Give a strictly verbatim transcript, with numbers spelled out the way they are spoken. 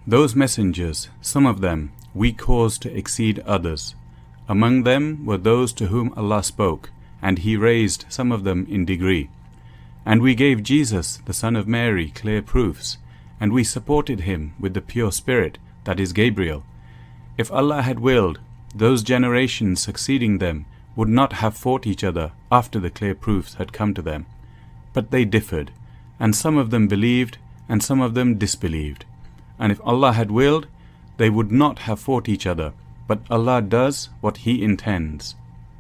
Those messengers, some of them, we caused to exceed others. Among them were those to whom Allah spoke, and He raised some of them in degree. And we gave Jesus, the son of Mary, clear proofs, and we supported him with the pure spirit, that is Gabriel. If Allah had willed, those generations succeeding them would not have fought each other after the clear proofs had come to them. But they differed, and some of them believed, and some of them disbelieved. And if Allah had willed, they would not have fought each other, but Allah does what He intends.